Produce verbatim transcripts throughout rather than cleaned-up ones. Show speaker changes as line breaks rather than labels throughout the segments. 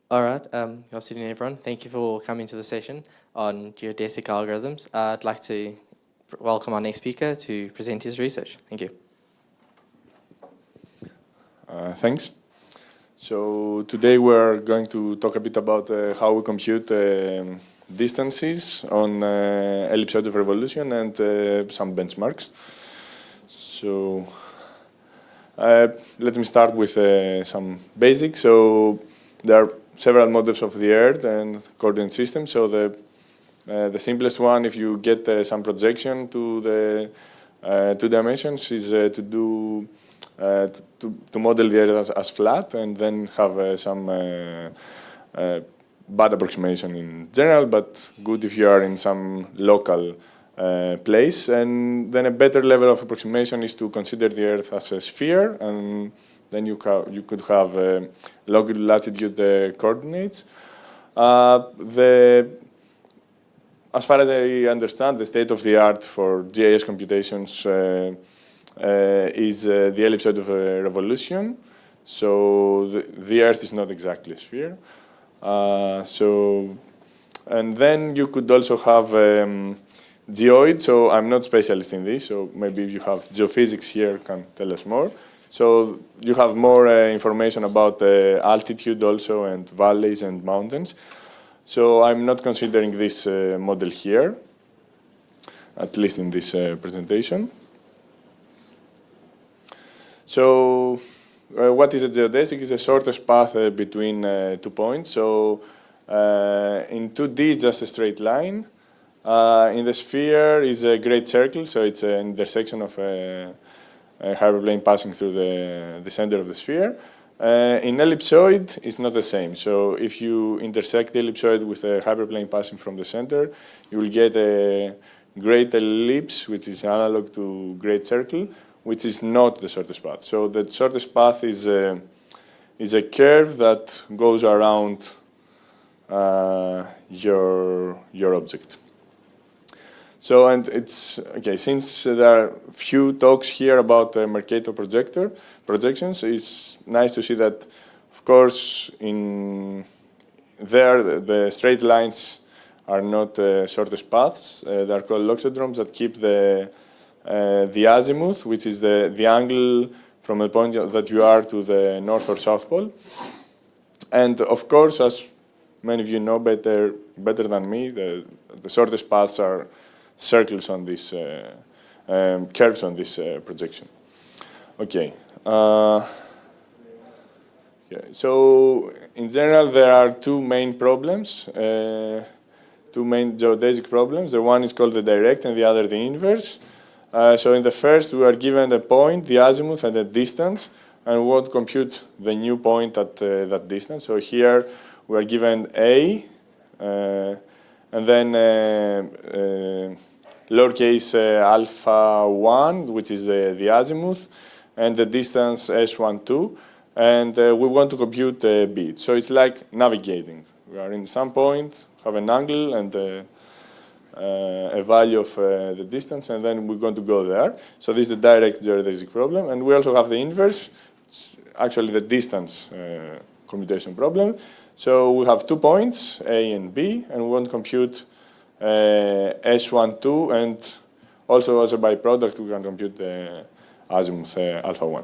All right, um, good afternoon, everyone. Thank you for coming to the session on geodesic algorithms. Uh, I'd like to welcome our next speaker to present his research. Thank you.
Uh, thanks. So today we're going to talk a bit about uh, how we compute uh, distances on uh, ellipsoid of revolution and uh, some benchmarks. So uh, let me start with uh, some basics. So there are several models of the Earth and coordinate system. So the uh, the simplest one, if you get uh, some projection to the uh, two dimensions, is uh, to do uh, to, to model the Earth as, as flat and then have uh, some uh, uh, bad approximation in general, but good if you are in some local uh, place. And then a better level of approximation is to consider the Earth as a sphere, and then you, you could have uh, longitude latitude uh, coordinates. Uh, the As far as I understand, the state of the art for G I S computations uh, uh, is uh, the ellipsoid of a revolution. So the, the Earth is not exactly a sphere. Uh, so, and then you could also have um, geoid. So I'm not specialist in this. So maybe if you have geophysics here, can tell us more. So you have more uh, information about uh, altitude also and valleys and mountains. So I'm not considering this uh, model here, at least in this uh, presentation. So uh, what is a geodesic? It's the shortest path uh, between uh, two points. So uh, in two D, it's just a straight line. Uh, in the sphere is a great circle, so it's an intersection of a, a hyperplane passing through the, the center of the sphere. Uh, in ellipsoid, it's not the same. So if you intersect the ellipsoid with a hyperplane passing from the center, you will get a great ellipse, which is analog to great circle, which is not the shortest path. So the shortest path is a, is a curve that goes around uh, your, your object. So, and it's, okay, since there are few talks here about the Mercator projector projections, it's nice to see that, of course, in there, the, the straight lines are not uh, shortest paths. Uh, they are called loxodromes that keep the, uh, the azimuth, which is the, the angle from the point that you are to the north or south pole. And of course, as many of you know better, better than me, the, the shortest paths are circles on this, uh, um, curves on this uh, projection. Okay. Uh, yeah. So in general, there are two main problems, uh, two main geodesic problems. The one is called the direct and the other the inverse. Uh, so in the first, we are given a point, the azimuth, and the distance, and we want to compute the new point at uh, that distance. So here, we are given A, uh, and then uh, uh, lowercase uh, alpha one, which is uh, the azimuth, and the distance S one two, and uh, we want to compute uh, B. So it's like navigating. We are in some point, have an angle and uh, uh, a value of uh, the distance, and then we're going to go there. So this is the direct geodesic problem, and we also have the inverse, actually the distance uh, computation problem. So we have two points, A and B, and we want to compute uh, S one two, and also as a byproduct, we can compute the azimuth uh, alpha one.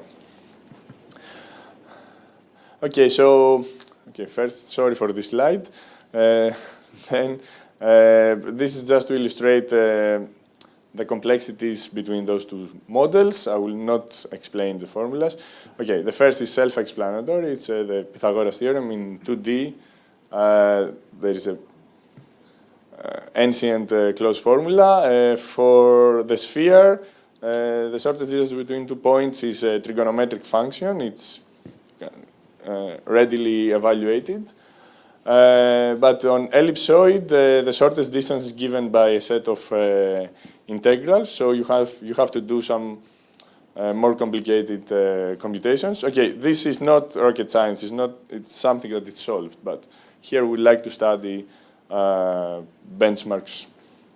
Okay, so, okay, first, sorry for this slide. Uh, then, uh, this is just to illustrate uh, the complexities between those two models. I will not explain the formulas. Okay, the first is self-explanatory. It's uh, the Pythagoras theorem in two D. Uh, there is a uh, ancient uh, closed formula. Uh, for the sphere, uh, the shortest distance between two points is a trigonometric function. It's uh, readily evaluated. Uh, but on ellipsoid, uh, the shortest distance is given by a set of uh, integrals. So you have you have to do some uh, more complicated uh, computations. Okay, this is not rocket science. It's not. It's something that is solved. But here we like to study uh, benchmarks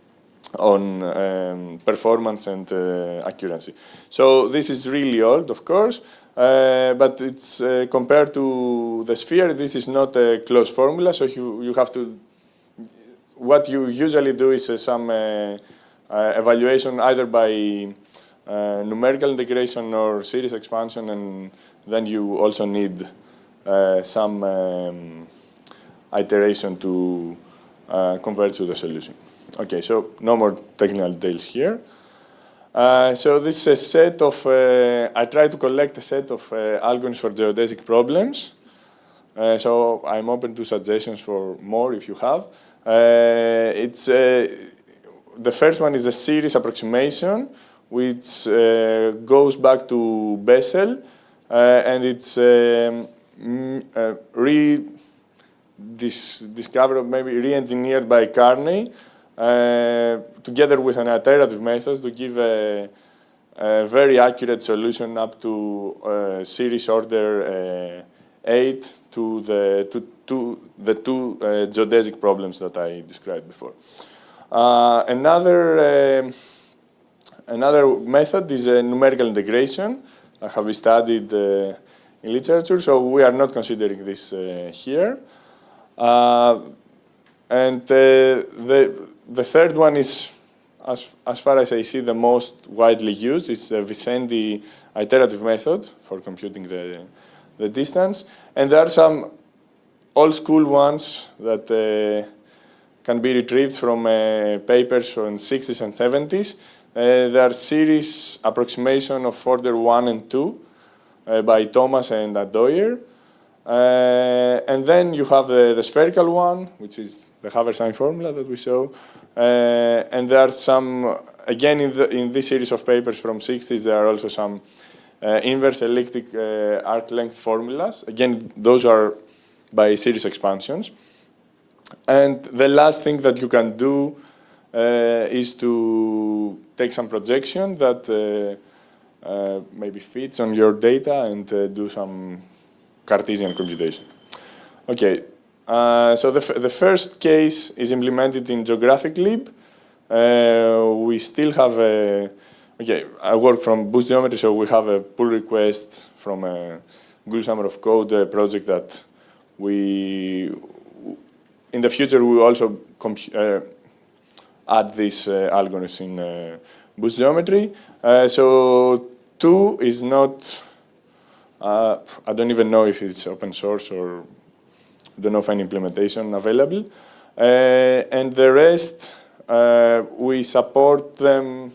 on um, performance and uh, accuracy. So this is really old, of course, uh, but it's uh, compared to the sphere, this is not a closed formula, so you, you have to, what you usually do is uh, some uh, uh, evaluation either by uh, numerical integration or series expansion, and then you also need uh, some um, iteration to uh, converge to the solution. Okay, so no more technical details here. Uh, so this is a set of, uh, I try to collect a set of uh, algorithms for geodesic problems. Uh, so I'm open to suggestions for more if you have. Uh, it's, uh, the first one is a series approximation, which uh, goes back to Bessel, uh, and it's um, uh, re dis discovered, maybe re-engineered by Carney, Uh, together with an iterative method to give a, a very accurate solution up to uh, series order uh, eight to the, to, to the two uh, geodesic problems that I described before. Uh, another, uh, another method is a numerical integration. I have studied uh, in literature, so we are not considering this uh, here. Uh, and uh, the The third one is, as, as far as I see, the most widely used. It's the Vicendi iterative method for computing the, the distance. And there are some old school ones that uh, can be retrieved from uh, papers from the sixties and seventies. Uh, there are series approximation of order one and two uh, by Thomas and Adoyer. Uh, and then you have the, the spherical one, which is the Haversine formula that we saw. Uh, and there are some, again, in, the, in this series of papers from sixties, there are also some uh, inverse elliptic uh, arc length formulas. Again, those are by series expansions. And the last thing that you can do uh, is to take some projection that uh, uh, maybe fits on your data and uh, do some Cartesian computation. Okay, uh, so the, f the first case is implemented in GeographicLib. Uh, we still have a, okay, I work from Boost Geometry, so we have a pull request from a Google Summer of Code uh, project that we, in the future, we will also uh, add these uh, algorithms in uh, Boost Geometry. Uh, so two is not, Uh, I don't even know if it's open source or I don't know of any implementation available. Uh, and the rest, uh, we support them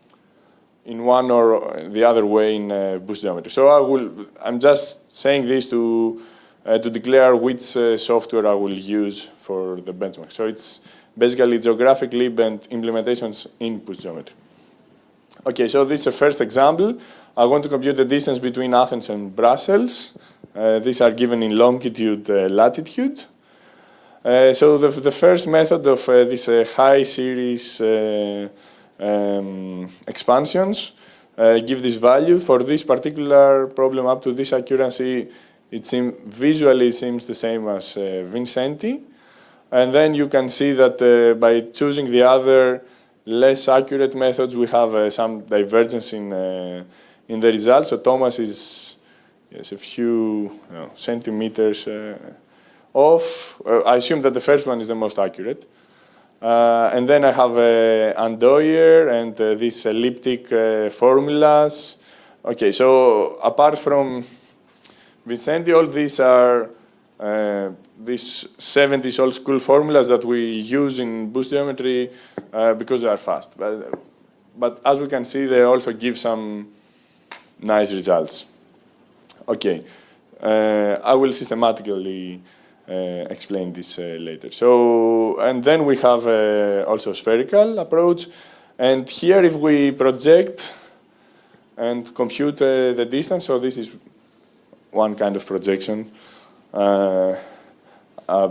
in one or the other way in uh, Boost Geometry. So I will, I'm just saying this to, uh, to declare which uh, software I will use for the benchmark. So it's basically GeographicLib and implementations in Boost Geometry. Okay, so this is a first example. I want to compute the distance between Athens and Brussels. Uh, these are given in longitude, uh, latitude. Uh, so the, the first method of uh, this uh, high series uh, um, expansions uh, give this value. For this particular problem up to this accuracy, it seem, visually seems the same as uh, Vincenti. And then you can see that uh, by choosing the other less accurate methods, we have uh, some divergence in, uh, in the results. So Thomas is yes, a few you know, centimeters uh, off. Uh, I assume that the first one is the most accurate. Uh, and then I have uh, Andoyer and uh, these elliptic uh, formulas. Okay, so apart from Vincenti, all these are uh, these seventies old school formulas that we use in Boost Geometry uh, because they are fast. But, but as we can see, they also give some nice results. Okay, uh, I will systematically uh, explain this uh, later. So, and then we have uh, also spherical approach. And here, if we project and compute uh, the distance, so this is one kind of projection. Uh, uh,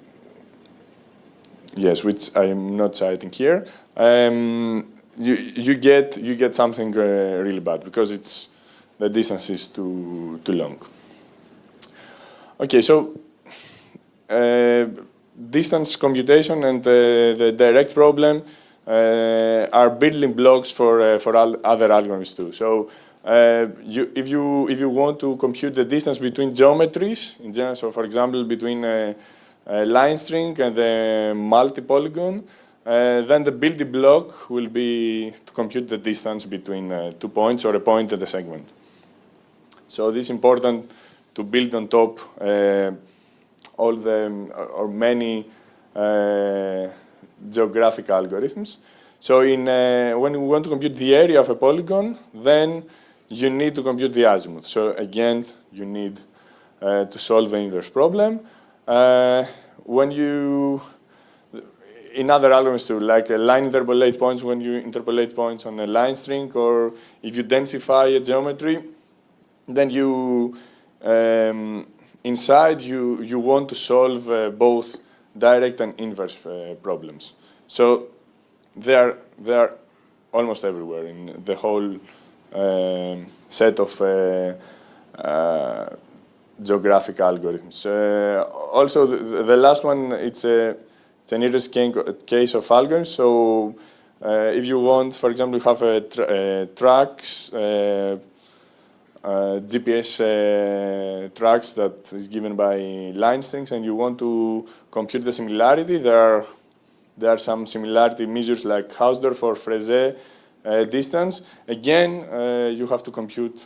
yes, which I'm not citing here. Um, you you get you get something uh, really bad because it's the distance is too too long. Okay, so uh, distance computation and uh, the direct problem. Uh, uh, are building blocks for uh, for all other algorithms too. So uh, you, if you if you want to compute the distance between geometries in general, so for example between a, a line string and a multi-polygon, uh, then the building block will be to compute the distance between uh, two points or a point and a segment. So this is important to build on top uh, all the or many uh, geographic algorithms. So in, uh, when we want to compute the area of a polygon, then you need to compute the azimuth. So again, you need uh, to solve the inverse problem. Uh, when you, in other algorithms too, like a line interpolate points, when you interpolate points on a line string, or if you densify a geometry, then you, um, inside you, you want to solve uh, both direct and inverse uh, problems. So they are, they are almost everywhere in the whole um, set of uh, uh, geographic algorithms. Uh, also, the, the last one, it's, a, it's an interesting case of algorithms. So uh, if you want, for example, you have a, tra a tracks, uh, uh, G P S uh, tracks that is given by line strings, and you want to compute the similarity, there are, there are some similarity measures like Hausdorff or Frezé uh, distance. Again, uh, you have to compute,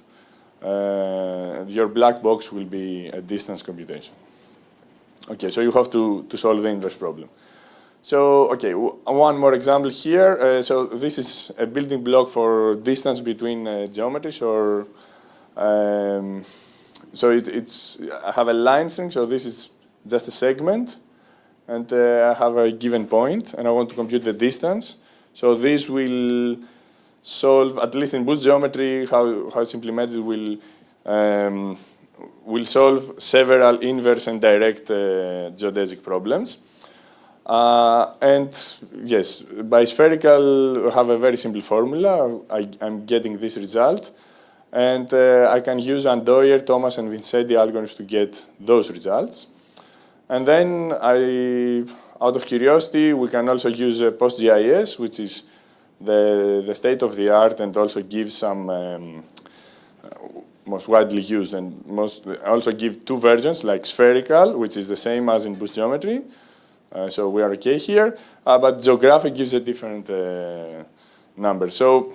uh, your black box will be a distance computation. Okay, so you have to, to solve the inverse problem. So, okay, one more example here. Uh, so this is a building block for distance between uh, geometries, or um, so it, it's, I have a line string, so this is just a segment, and uh, I have a given point, and I want to compute the distance. So this will solve, at least in Boost geometry, how, how it's implemented, will, um, will solve several inverse and direct uh, geodesic problems. Uh, and yes, by spherical, I have a very simple formula. I, I'm getting this result. And uh, I can use Andoyer, Thomas, and Vincetti algorithms to get those results. And then, I, out of curiosity, we can also use uh, PostGIS, which is the, the state of the art, and also gives some um, most widely used, and most also give two versions, like spherical, which is the same as in Boost geometry. Uh, so we are okay here, uh, but geographic gives a different uh, number. So,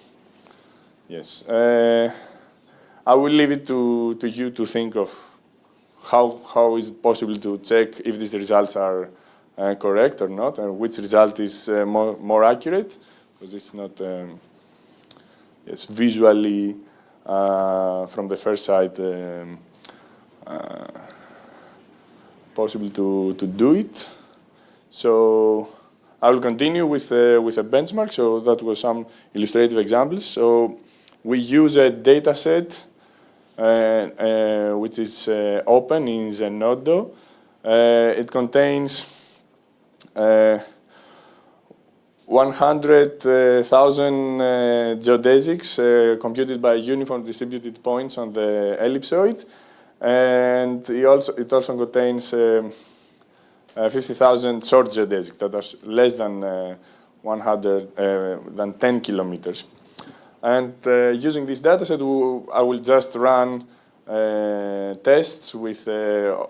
yes, uh, I will leave it to, to you to think of how, how is it possible to check if these results are uh, correct or not, and which result is uh, more, more accurate, because it's not um, yes, visually uh, from the first sight um, uh, possible to, to do it. So I will continue with, uh, with a benchmark. So that was some illustrative examples. So we use a data set uh, uh, which is uh, open in Zenodo. Uh, it contains uh, one hundred thousand uh, geodesics uh, computed by uniform distributed points on the ellipsoid. And it also, it also contains um, Uh, fifty thousand short geodesics that are less than uh, one hundred, uh, than ten kilometers. And uh, using this dataset, I will just run uh, tests with uh,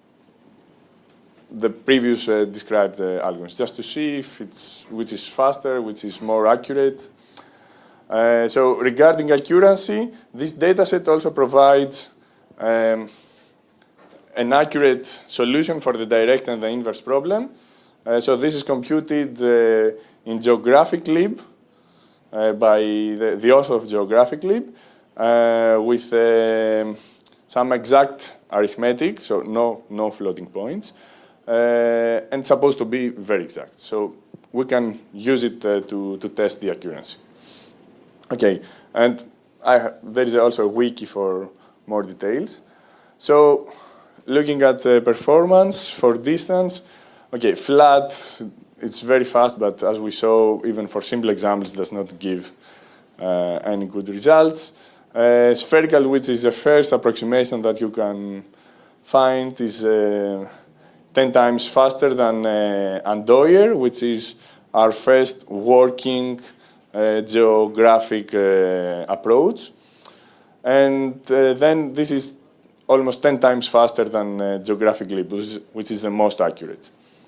the previous uh, described uh, algorithms, just to see if it's which is faster, which is more accurate. Uh, so regarding accuracy, this dataset also provides um, an accurate solution for the direct and the inverse problem. Uh, so this is computed uh, in GeographicLib uh, by the, the author of GeographicLib uh, with uh, some exact arithmetic, so no, no floating points, uh, and supposed to be very exact. So we can use it uh, to, to test the accuracy. Okay, and I, there is also a wiki for more details. So, looking at uh, performance for distance, okay, flat, it's very fast, but as we saw, even for simple examples, does not give uh, any good results. Uh, spherical, which is the first approximation that you can find, is uh, ten times faster than uh, Andoyer, which is our first working uh, geographic uh, approach. And uh, then this is almost ten times faster than uh, geographic leap, which is, which is the most accurate.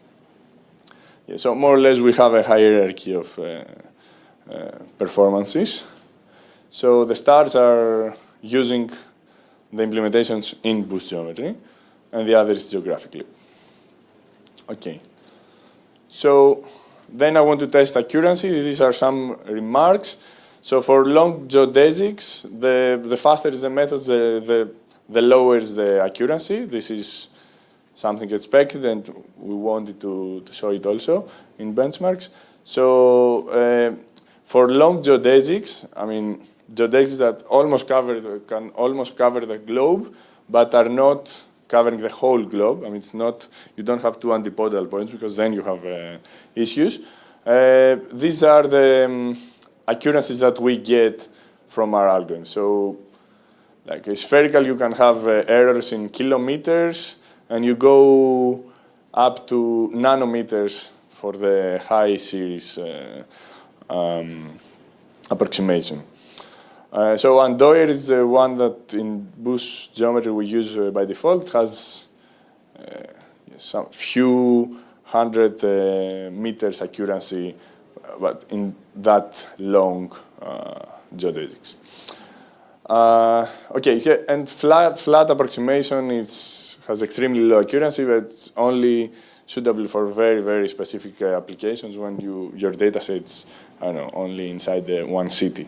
Yeah, so more or less we have a hierarchy of uh, uh, performances. So the stars are using the implementations in boost geometry, and the other is geographic leap. Okay. So then I want to test accuracy. These are some remarks. So for long geodesics, the, the faster is the method, the, the, the lower is the accuracy. This is something expected, and we wanted to, to show it also in benchmarks. So uh, for long geodesics, I mean, geodesics that almost cover, can almost cover the globe, but are not covering the whole globe. I mean, it's not, you don't have two antipodal points because then you have uh, issues. Uh, these are the um, accuracies that we get from our algorithm. So like a spherical, you can have uh, errors in kilometers, and you go up to nanometers for the high series uh, um, approximation. Uh, so Andoyer is the one that in boost geometry we use uh, by default. It has uh, some few hundred uh, meters accuracy, uh, but in that long uh, geodesics. Uh, okay, yeah, and flat flat approximation is has extremely low accuracy, but it's only suitable for very very specific uh, applications when you your data sets I don't know only inside the one city.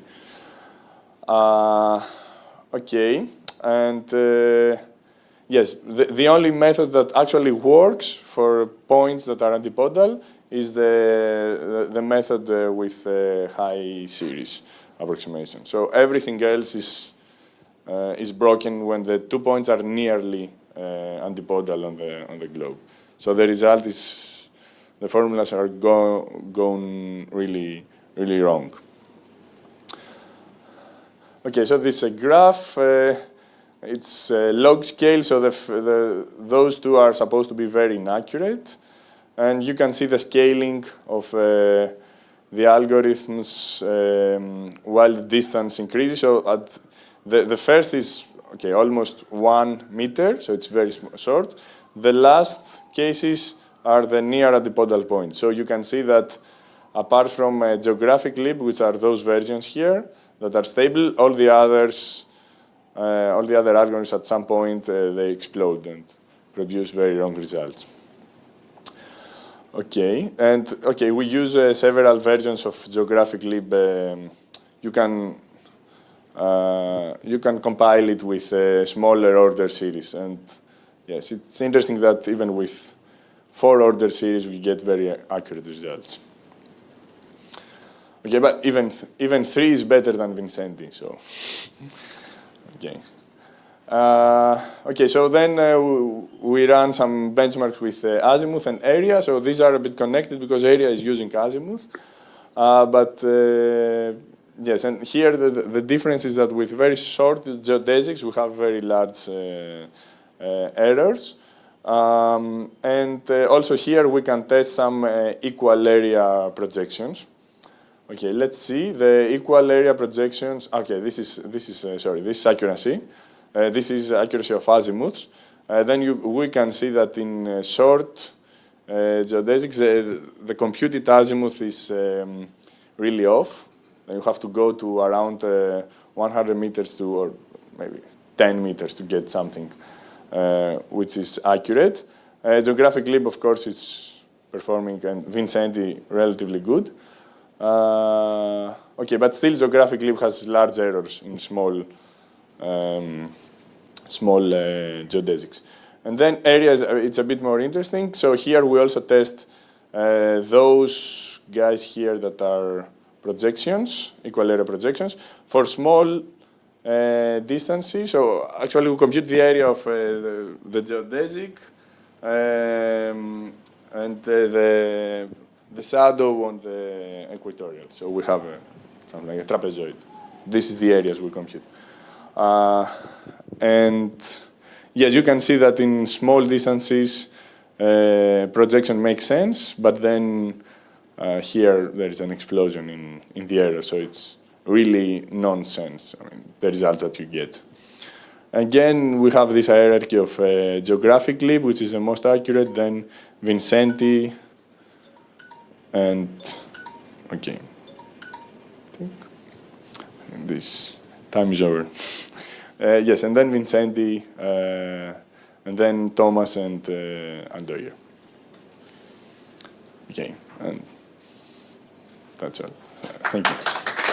Uh, okay, and uh, yes, the, the only method that actually works for points that are antipodal is the, the, the method uh, with uh, high series approximation. So everything else is, uh, is broken when the two points are nearly uh, antipodal on the, on the globe. So the result is the formulas are go, going really, really wrong. Okay, so this is a graph. Uh, it's a log scale, so the, the, those two are supposed to be very inaccurate. And you can see the scaling of uh, the algorithms um, while the distance increases. So at the, the first is okay, almost one meter, so it's very short. The last cases are the near antipodal points. So you can see that apart from uh, geographic leap, which are those versions here, that are stable, all the others, uh, all the other algorithms at some point uh, they explode and produce very wrong results. Okay, and okay, we use uh, several versions of geographic leap. Um, you can uh, you can compile it with a smaller order series, and yes, it's interesting that even with four order series we get very accurate results. Okay, but even th even three is better than Vincenti. So, okay. Uh, okay, so then uh, we run some benchmarks with uh, Azimuth and Area. So these are a bit connected because Area is using Azimuth. Uh, but uh, yes, and here the, the difference is that with very short geodesics we have very large uh, uh, errors. Um, and uh, also here we can test some uh, equal area projections. Okay, let's see the equal area projections. Okay, this is this is uh, sorry, this is accuracy. Uh, this is accuracy of azimuths. Uh, then you, we can see that in uh, short uh, geodesics, the, the computed azimuth is um, really off. You have to go to around uh, one hundred meters to, or maybe ten meters to get something uh, which is accurate. Uh, geographic leap, of course, is performing, and Vincenti relatively good. Uh, okay, but still geographic leap has large errors in small um, small uh, geodesics. And then areas, it's a bit more interesting. So here we also test uh, those guys here that are projections, equal area projections, for small uh, distances. So actually we compute the area of uh, the, the geodesic um, and uh, the the shadow on the equatorial. So we have a, something like a trapezoid. This is the areas we compute. Uh, and yes, you can see that in small distances, uh, projection makes sense, but then uh, here there is an explosion in, in the error, so it's really nonsense, I mean, the results that you get. Again, we have this hierarchy of uh, geographic lib, which is the most accurate, then Vincenti, and, okay. And this time is over. uh, yes, and then Vincenti, uh, and then Thomas and uh, Aldoyer. Okay, and that's all. Thank you.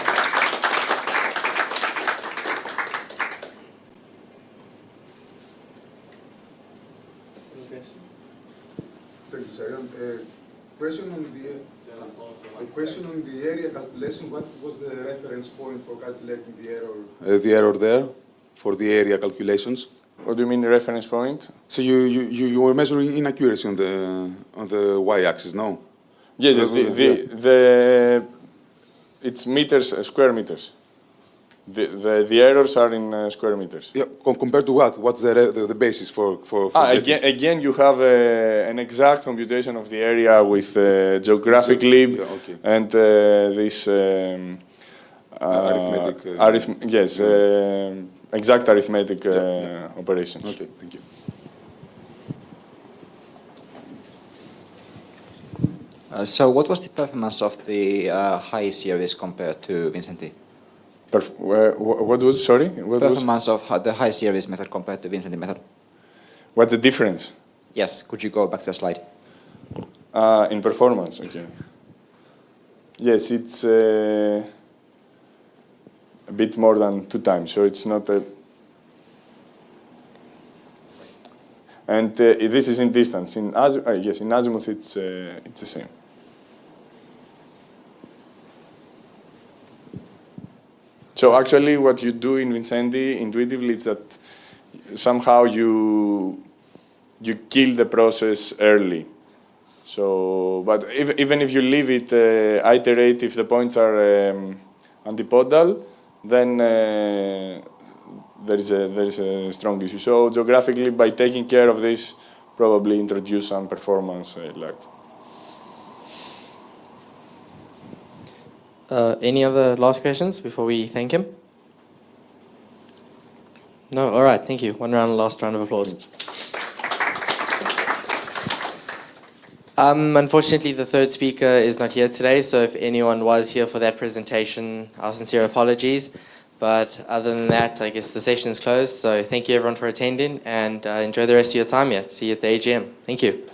Thank you, Sharon. Uh, question on the a question on the area calculation. What was the reference point for calculating the error? Uh, the error there for the area calculations.
What do you mean the reference point?
So you you, you, you were measuring inaccuracy on the on the y-axis, no?
Yes, yes. The, the, the it's meters, uh, square meters. The, the the errors are in uh, square meters.
Yeah, com compared to what? What's the the, the basis for for? for
ah, again, again, you have uh, an exact computation of the area with uh, geographic lib
yeah, okay.
and uh, this um, uh,
arithmetic. Uh,
arith yes,
yeah.
uh, exact arithmetic uh,
yeah, yeah.
operations.
Okay, thank you.
Uh, so what was the performance of the uh, high series compared to Vincenti?
Perf uh, what was, sorry? What
Performance
was?
of the high series method compared to Vincenti method?
What's the difference?
Yes, could you go back to the slide?
Uh, in performance, okay. Yes, it's uh, a bit more than two times, so it's not a... And uh, this is in distance. In Azimuth, uh, yes, in Azimuth it's, uh, it's the same. So actually what you do in Vincenti intuitively is that somehow you, you kill the process early. So, but if, even if you leave it uh, iterate, if the points are um, antipodal, then uh, there is a there is a strong issue. So geographically, by taking care of this, probably introduce some performance uh, lag.
Uh, any other last questions before we thank him? No? All right, thank you. One round, last round of applause. Um, unfortunately, the third speaker is not here today, so if anyone was here for that presentation, our sincere apologies. But other than that, I guess the session is closed, so thank you everyone for attending, and uh, enjoy the rest of your time here. See you at the A G M. Thank you.